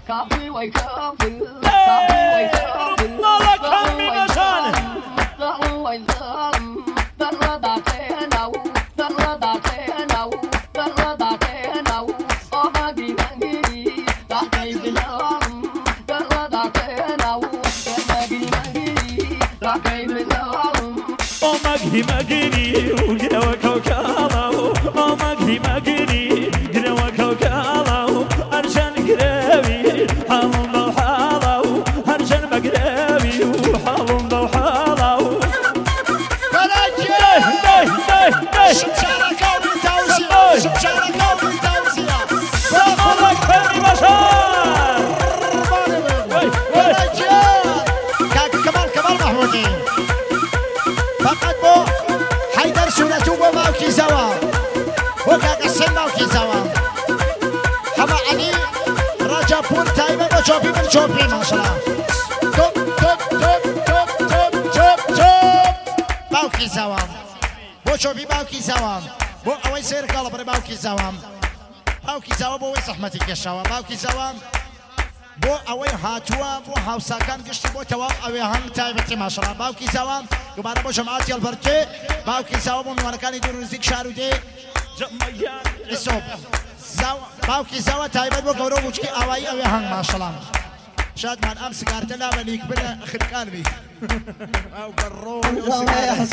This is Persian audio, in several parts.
چوبی ماشاءالله توپ باوکی زوام بو چوبی باوکی زوام بو اوی سیر کالا برای باوکی زوام بو اوی زحمتی کشاوام باوکی زوام بو اوی هاتوا بو هاوساکان گشتی بو توام اوی هنگ تایبتی ماشاءالله باوکی زوام دوباره با جماعتی البرکه باوکی زوام و میوانکانی دور نزدیک شارو دی اسوب باوکی زوا تایبت بو گورو بوچکی اوی هنگ ماشاءالله شاد من امس قارت لا بليك بلا اخر قلبي او قرون جميح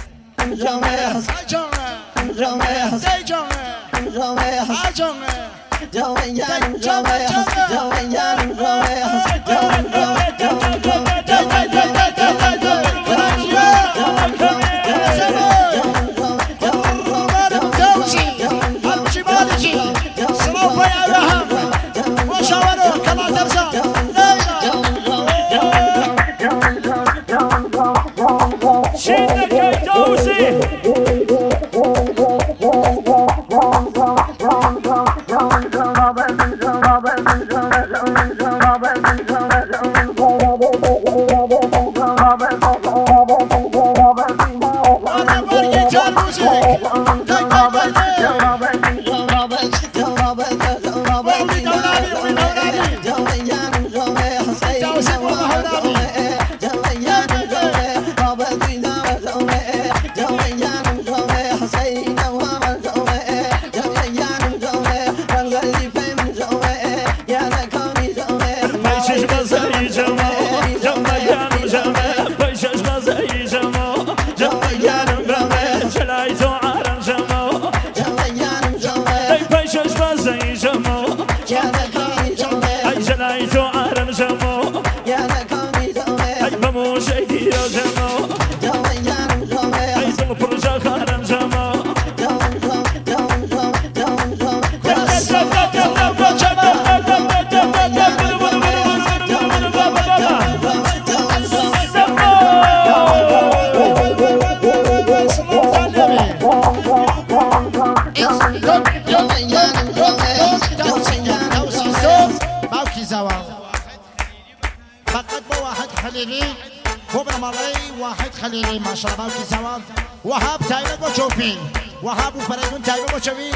خليلي ما شاء الله باوكي زوام وهاب تايبت وشوفين وهاب وفريدون تايبت وشوفين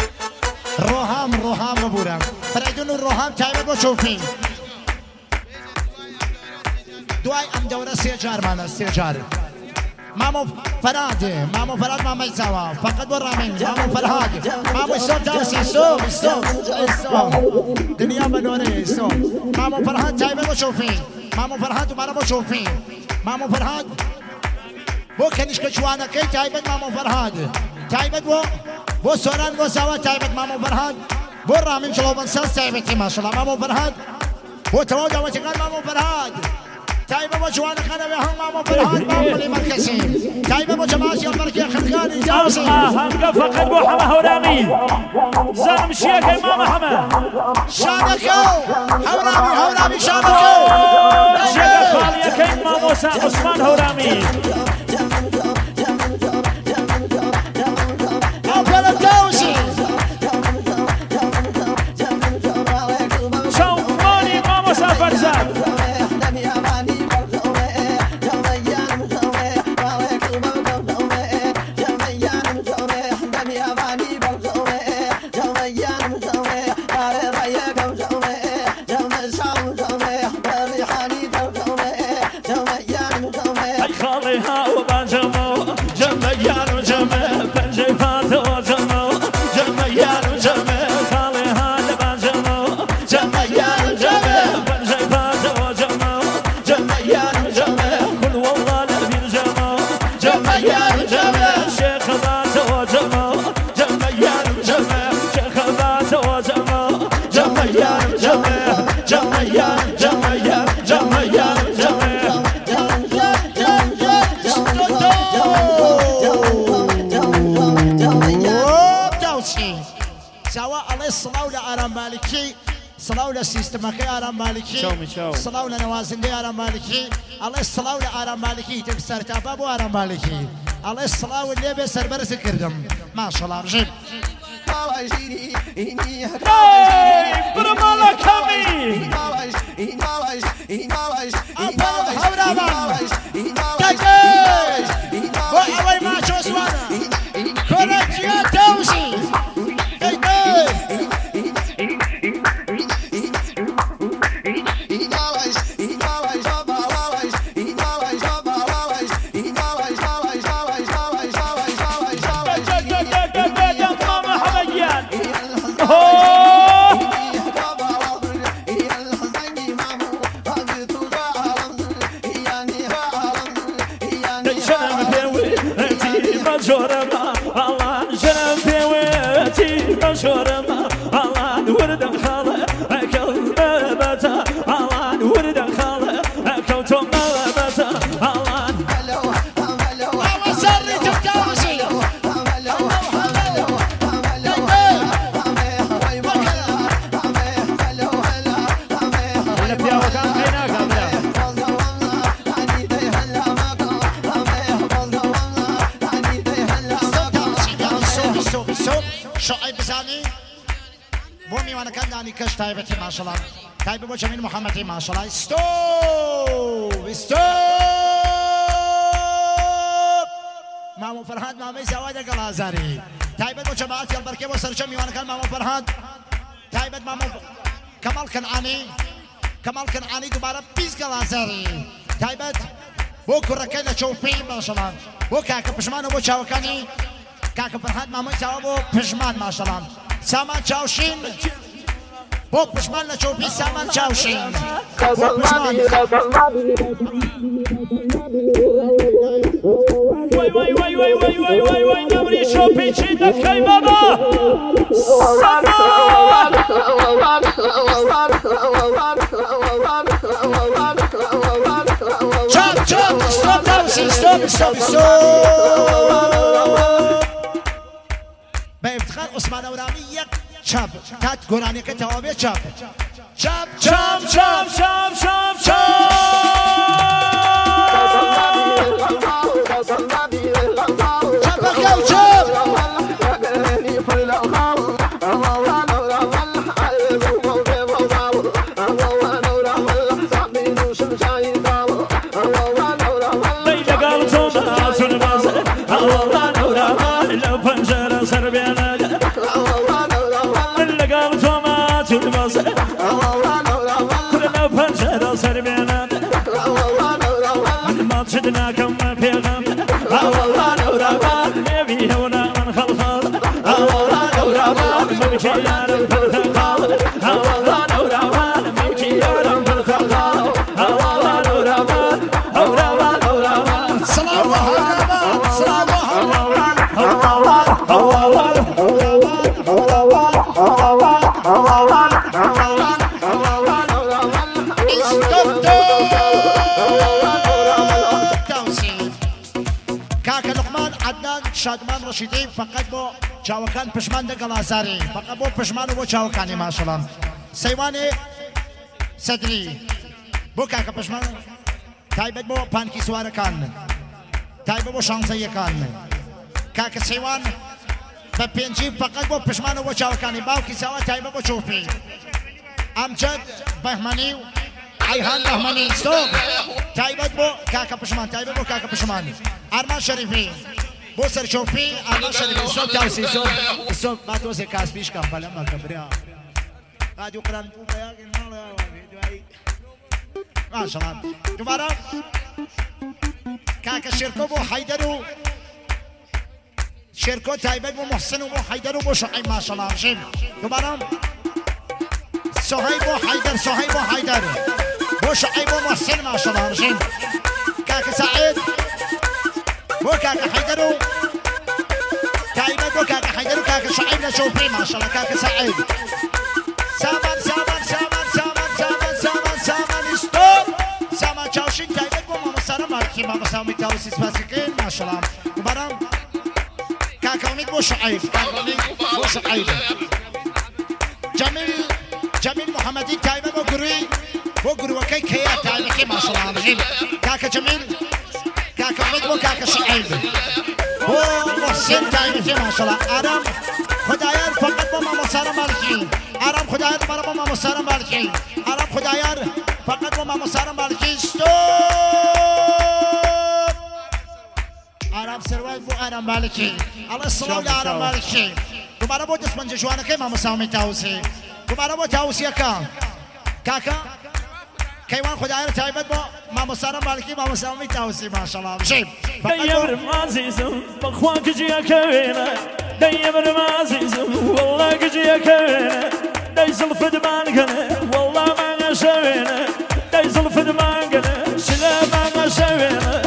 روهام وبورام فريدون الروهام تايبت وشوفين دواي ام دورة سيجار مانا سيجار مامو فراد مامو زوام فقط برامين مامو فرهاد مامو الصوت داوسي الصوت دنيا منوري الصوت مامو فرهاد تايبت وشوفين مامو فرهاد ومانا وشوفين مامو فرهاد بو کنیشک جوانه کی تایبت مامو فرهاد تایبت بو سوران بو سوا تایبت مامو فرهاد بو رامین شلوبان ساز تایبتی ماشاءالله مامو فرهاد بو تواجه وچگان مامو فرهاد تایبت بو جوانه خانه به هم مامو فرهاد مامو لی مرکزی تایبت بو جماعتی المرکی خلقان اجازی هم فقط بو حما هورامي زلم شيخ امام حما شانكو هورامي شانكو شيخ خالي كين مامو عثمان هورامي جمع یارم جمع بنجای پاته و جمع جمع یارم جمع كل والله لبين جمع جمع یارم جمع شيخ باته و جمع جمع یارم جمع شيخ باته و جمع جمع یارم جمع جمع یارم جمع یارم جمع یارم جمع سواء الله الصلاة ولا أرام مالكي صلاة ولا سيستمكي أرام مالكي صلاة ولا نوازن دي أرام مالكي الله الصلاة ولا أرام مالكي تكسر تابابو أرام مالكي الله الصلاة واللي بيسر برس كردم ما شاء الله رجيب برمالا كامي وأوي ما شو سوانا كوراتيا توسي شورما الله ورد خاله اكل بتا الله ورد خاله اكل توم بتا الله هلا سري تكاوسي ولا بيا وكان هناك شعيب بزاني بومي وانا كان داني كش تايبتي ما شاء الله تايب بو جميل محمدي ما شاء الله ستوب مامو فرهاد مامي زواج قلازاري تايبت بو جماعتي البركي وسرجمي وانا كان مامو فرهاد تايبت مامو كمال كنعاني دوباره بيس قلازاري تايبت بو كركينا شوفي ما شاء الله بو كاكا بشمان بو شاوكاني كاكا فرهاد مامو زوابو بشمان ما شاء الله سامان چاوشین بو پشمان لچوپی سامان چاوشین بو پشمان وای نمری شوپی چی دکی بابا چاپ stop داوسی stop به افتخار عثمان اورامی یک چاپ تات گرانی که توابه چاپ شدنا كم بيغم الله نورا نبي هنا من خلخال الله نورا ممشي يا رب الخال الله نورا ممشي يا رب الخال الله نورا سلام شادمان رشیدی فقط با چاوکان پشمان دگلازاری فقط با پشمان و با چاوکانی ماشاءالله سیوان صدری بو کاک پشمان تایبت با پانکی سوارکان تایبت با شانزه کان کاک سیوان به پنجی فقط با پشمان و با چاوکانی باوکی سوا تایبت با چوفی امجد بهمانی ایهان بهمانی استوب تایبت با کاک پشمان تایبت با کاک پشمان ارمان شریفی بوسر شوفي انا شنو صوت تاوسي صوت ما توسي كاس بيش كم بلا ما كبريا راديو قران بوبا يا ما شاء الله دوباره كاكا شركو بو حيدرو شركو تايبت بو محسن بو حيدرو بو شعيب ما شاء الله جيم دوباره صهيب وحيدر صهيب وحيدر بو شعيب ومحسن ما شاء الله رجيم كاك سعيد بو كاك حيدر تايبة بو كاك حيدر وكاك شعيب لشوفي ما شاء الله كاك سعيد سامان سامان سامان سامان سامان سامان سامان ستوب سامان چاوشين تايبة بو ماما سارا ماركي ماما سامي تاوسي سباسكين ما شاء الله وبرام كاك أميد بو شعيب كاك أميد بو شعيب جميل محمدي تايبة بو قروي وكي كيا تايبة كي ما شاء الله رجيم كاك جميل كاك أميد بو كاك شعيب بو محسن تايبة كي ما شاء الله آرام خدايار فقط بو ماما سارا مالكي آرام خدايار برا بو ماما سارا مالكي آرام خدايار فقط بو ماما سارا مالكي ستوب آرام سروایت بو آرام مالکی الله السلام آرام مالکی دوباره بو دست منج جوانه که ما مساومی تاوسی دوباره بو تاوسی کاکا کیوان خدای را تایبت بو ما مسارم مالکی ما مساومی تاوسی ماشاءالله بشیم دير عزيزم بخواك جيا كوينه دير عزيزم والله جيا كوينه ديزل فدمان كنه والله ما شوينه ديزل فدمان كنه شلا ما شوينه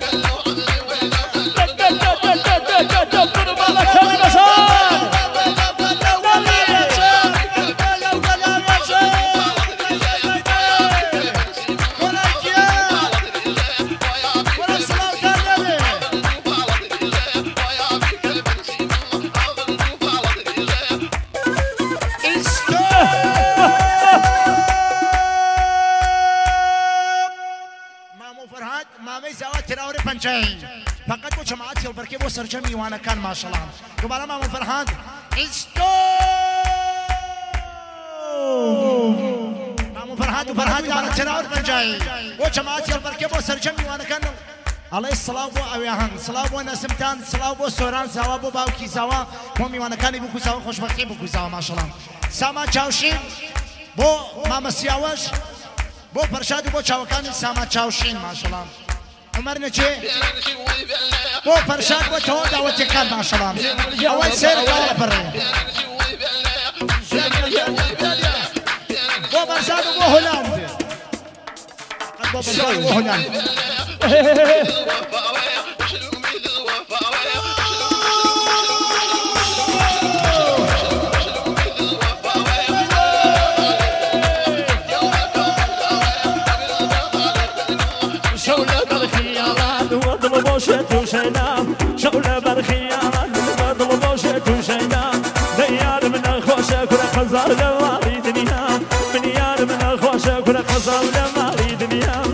فقط بو جماعتي البركي بو سرجمي وانا كان ما شاء الله دوباره مامو فرهاد مامو فرهاد على تراور بنجاي بو جماعتي البركي بو سرجمي وانا كان عليه الصلاة بو اوياهن صلاة بو نسمتان صلاة بو سوران زوا بو باوكي زوا مامي وانا كان بو زوا خوشبختي بو زوا ما شاء الله ساما چاوشين بو ماما سياوش بو برشاد بو چاوكاني ساما چاوشين ما شاء الله عمر نجي بو فرشاد بو تو دعوتي كان ما شاء الله اول سير ولا بري بو فرشاد بو هولاند بو فرشاد بو هولاند شتو شينا شغله برخيانه بضل شتو شينا ديار من خوشه كل خزار لما دنيا من يار من خوشه كل خزار لما دنيا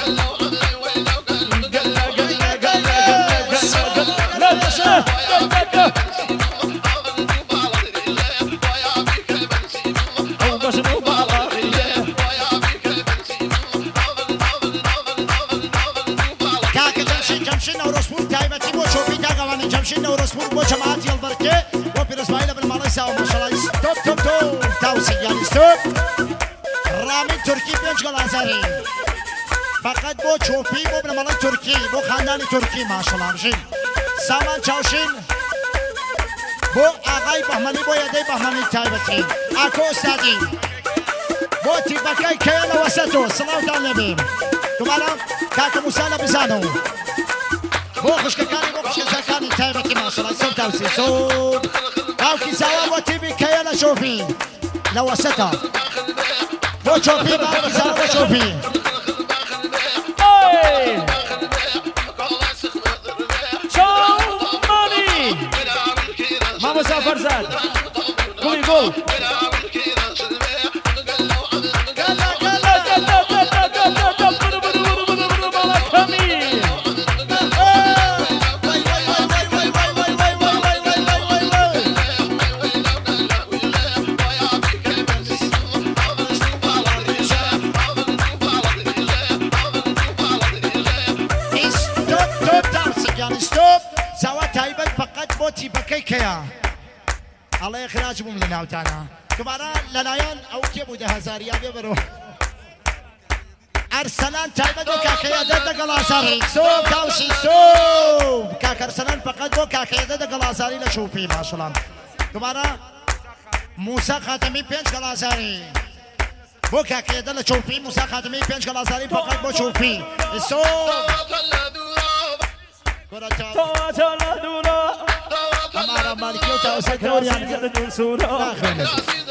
جمشين ورسمون بو جماعتي البركة وبير اسماعيل بن ماليسا وما شاء الله ستوب تاوسي يعني ستوب رامي تركي بينج غلازاري فقط بو چوبي بو بن مالي تركي بو خانداني تركي ما شاء الله رجيم سامان چاوشين بو آغاي بهماني بو يدي بهماني تايبتين اكو استادي بو تيبكاي كيانا وسطو صلاة على النبي دوباره كاكا موسى بزانو بو خشككاني بو خشككاني تايبكي ما شاء الله صوب تاوسي صوب باوكي زوا بو تيبي كيانا شوفي لو وسطا بو شوفي باوكي زوا بو شوفي ما مسافر زاد قوي قول كيا الله يخرج بوم لنا وتانا كبارا لنايان او كيبو ده هزاريا بيبرو ارسلان تايبه دو كاكيا ده قلاصاري سوب تاوسي سوب كاك ارسلان فقط دو كاكيا ده قلاصاري لشوفي ما شاء الله كبارا موسى خاتمي بينج قلاصاري بۆ کاکێدە لە چۆپی موسا خاتمی 5 گەڵازاری فقط بۆ چۆپی ئێسۆ ئەمارە مالکی و تاوسەکەوریان ناخوێنێت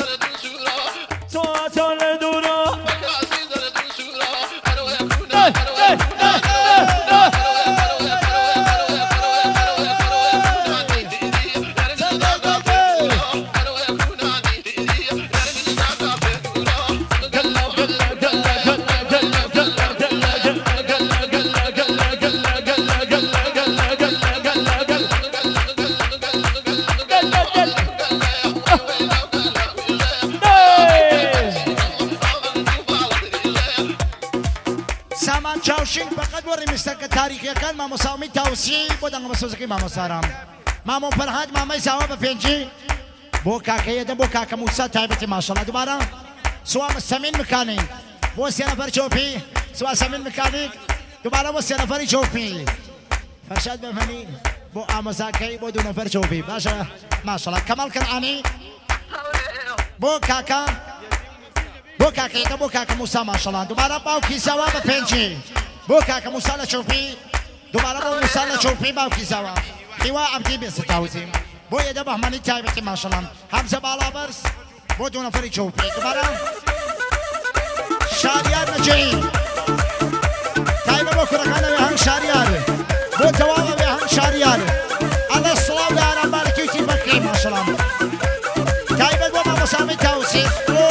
چاوشین فقط بۆ ڕیمستەکە تاریخیەکان مامۆساومی تاوسی بۆ دەنگە بەسۆزەکەی مامۆسارام مامۆ فەرهاد مامەی زاوا بە پێنجی بۆ کاکەیەدە بۆ کاکە موسا تایبەتی ماشەڵڵا دووبارە سوا سەمین مکانیک بۆ سێ نەفەر چۆپی سوا سەمین مکانیک دووبارە بۆ سێ نەفەری چۆپی فەرشاد بەفەمی بۆ ئامۆزاکەی بۆ دوو نەفەر چۆپی باشە ماشەڵڵا کەماڵ کەنعانی بۆ کاکە بۆ کاکەیەدە بۆ کاکە موسا ماشەڵڵا دووبارە باوکی زاوا بە پێنجی بۆ کاکە موسا لە چۆپی دووبارە بۆ موسا لە چۆپی باوکی زاوا هیوا عەبدی بێستاوزی بۆ یەدە بەحمەنی تایبەتی ماشەڵڵا هەمزە باڵا بەرز بۆ دوو نەفەری چۆپی دووبارە شاریار نەجەی تایبە بۆ کوڕەکانەوێ هەنگ شاریار بۆ تەواوەوێ هەنگ شاریار ئەڵێ سڵاو لە ئارامبارەکی و تیبەکەی ماشەڵڵا تایبەت بۆ مامۆسامی تاوسی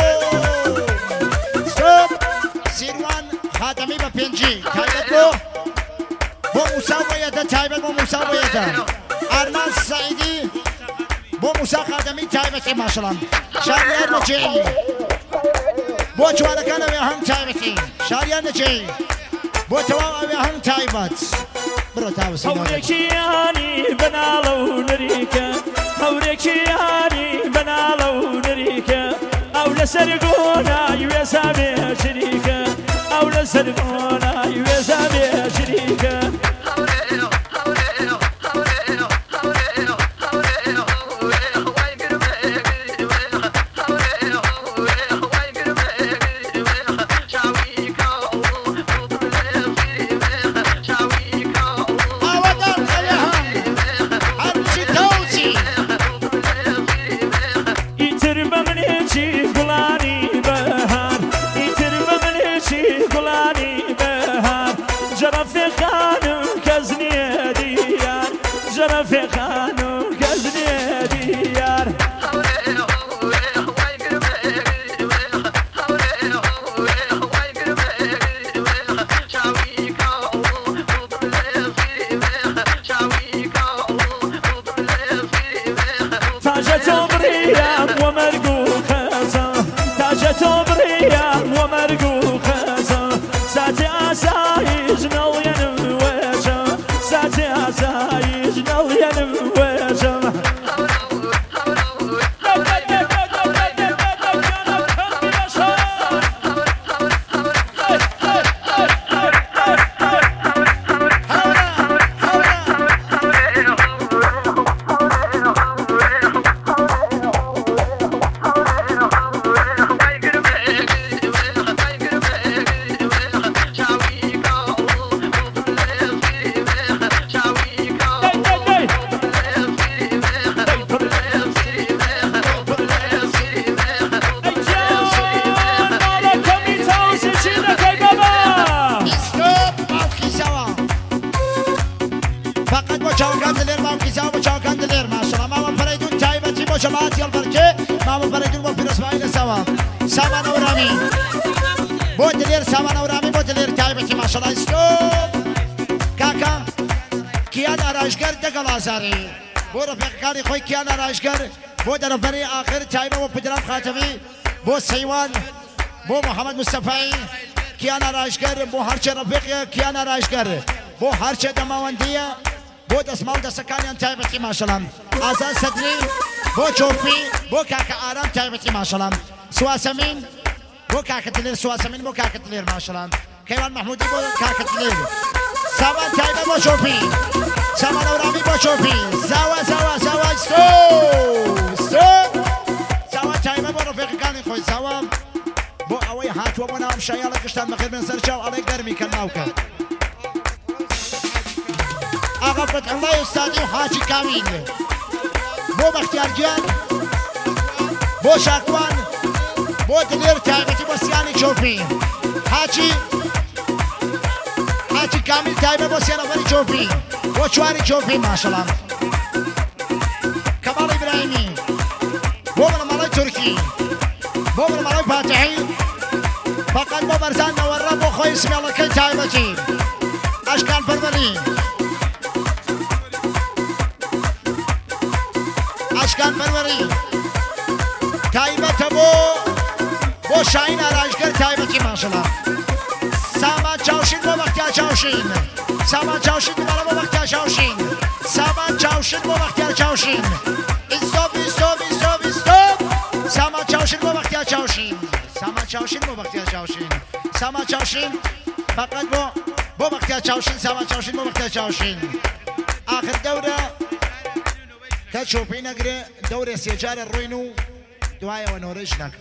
سیروان خاتمی بە پێنجی تایبەت بۆ موسا بۆیەدە تایبەت بۆ موسا بۆیەدە ئارمان سەعیدی بۆ موسا خاتمی تایبەتی ماشەڵڵا شاریار نەجێی بۆ چوارەکان ئەوێ هەنگ تایبەتی شاریار نەجێی بۆ تەواو ئەوێ هەنگ تایبەت برۆ تاوسی هەورێکیانی بەناڵە و نەریکە هەورێکیانی بەناڵە و نەریکە ئەو لەسەر گۆنای وێزا بێ شریکە ئەو لەسەر گۆنای وێزا بێ شریکە جماعتي البركة ما مفرق الوفير اسماعيل سوا سامان ورامي بودلير سامان ورامي بودلير تايبتي ما شاء الله ستوب كاكا كيان أراجقر دقل آزاري بو رفيق كاري خوي كيان أراجقر بو درفري آخر تايبه وبدرام خاتمي بو سيوان بو محمد مصطفى كيان أراجقر بو هرچه رفيق كيان أراجقر بو هرچه دماوندية بو دسمال دستكانيان تايبتي ما شاء الله آزاد صدري بو چوپی بو کاکا آرام تایبتی ماشالله سواسمین بو کاکا تلیر سواسمین بو کاکا تلیر ماشالله کیوان محمودی بو کاکا تلیر سامان تایبه بو چوپی سامان اورامی بو چوپی زاوا زاوا زاوا ستوب ستوب زاوا تایبه بو رفیق کانی خوی زاوا بو اوی هاتووە بۆ ناوم شایاڵە گشتان بەخێر بێن سەر چاو ئەڵێ گەرمی کەرناوکە ئاغا فتحڵای ئوستادی و حاجی کامیل بۆ بەختیارگیان بۆ شاکوان بۆ دلێر تایبەتی بۆ سیانی چۆپی حاجی کامیل تایبەت بۆ سێنەفەری چۆپی بۆ چواری چۆپی ماشەڵڵا کەماڵ ئیبراهیمی بۆ بنەماڵەی تورکی بۆ بنەماڵەی فاتحی فقط بۆ بەرزان نەوەڕە بۆ خۆی سمێڵەکەی تایبەتی ئەشکان پەروەری ئەشکان پەروەری تایبەتە بۆ شاهین ئارایشگەر تایبەتی ماشەڵڵا سامان چاوشین بۆ بەختیار چاوشین سامان چاوشین دوبارە بۆ بەختیار چاوشین سامان چاوشین بۆ بەختیار چاوشین ئیستۆپ ئیستۆپ ئیستۆپ ئیستۆپ سامان چاوشین بۆ بەختیار چاوشین سامان چاوشین بۆ بەختیار چاوشین سامان چاوشین فقط بۆ بەختیار چاوشین سامان چاوشین بۆ بەختیار چاوشین آخر دەورە کە چۆپی نەگرێ دەورێ سێجارە ڕووین و دوایەوە نۆرەش نەکرد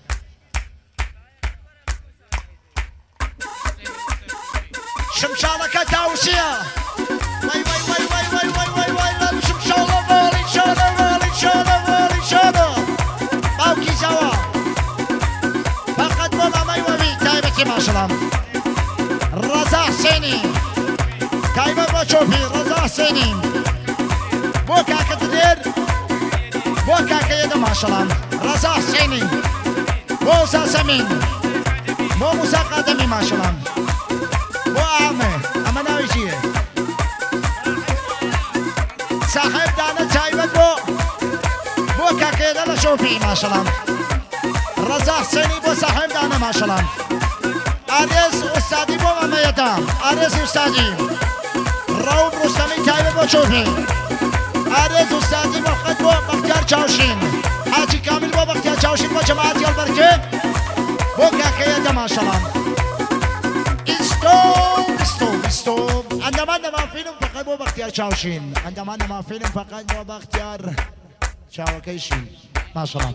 شمشالەکە تاوسیە وای وای وای وای وای وای وای وای لەم شمشالە باڵی شالە باڵی شالە باڵی شالە باوکی زەوە فقط بۆ مامای وەمی تایبەتی ماشەڵام ڕەزا حسێنی تایبەت بۆ چۆپی ڕەزا حسێنی بۆ کاکە دلێر بۆ کاکە یەدە ماشەڵام ڕەزا حسێنی بۆ ئوستا سەمین بۆ موسا قادەمی ماشەڵام بۆ ئامێ ئەمە ناوی چییە؟ ساحێب دانە تایبەت بۆ کاکەیەدە لە شۆپی ماشەڵام ڕەزا حسێنی بۆ ساحێب دانە ماشەڵام ئارێز ئوستادی بۆ مەمەیەدە ئارێز ئوستادی ڕەوب ڕوستەمی تایبەت بۆ چۆپی ئارێز ئوستادی بەخەت بۆ بەختیار چاوشین حاجی کامیل بۆ بەختیار چاوشین بۆ جەماعەتی هەڵبەرکێ بۆ کاکەیەدە ماشەڵام استوب ئەندەمان نەمافینم فقط بۆ بەختیار چاوشین ئەندەمان نەمافینم فقط بۆ بەختیار چاوەکەیشین ماشەڵڵا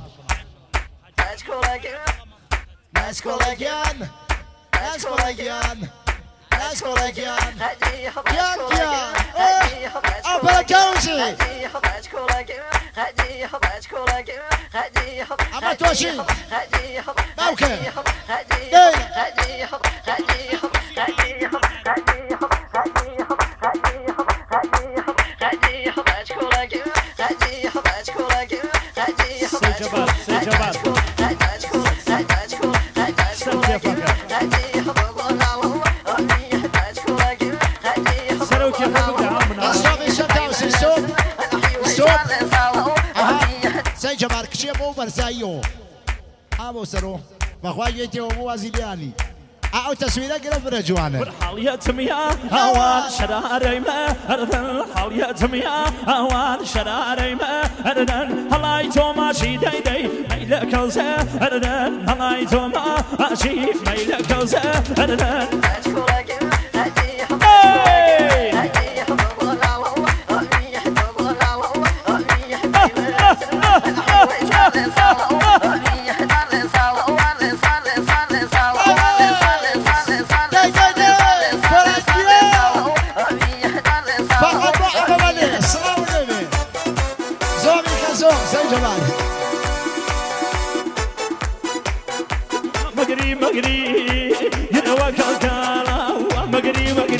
ناسکۆڵەگیان ناسکۆڵەگیان ناسکۆڵەگیان گیان گیان ئەپەرە کەوزی ئەمە تۆشی باوکە جەبار کچێ بۆ بەرزاییەوە ئابۆ سەرۆ بەخوا گوێیتەوە بۆ وازیلیانی ئەو تەسویرە گرە فرە جوانە حاڵیەتمیا ئەوان شەرارەیمە هەردەن حاڵیەتمیا ئەوان شەرارەیمە هەردەن هەڵای تۆماشی دەیدەی مەیلە کەوزە هەردەن هەڵای تۆماشی مەیلە کەوزە هەردەن مقري مقري يا وكالكالا مقري مقري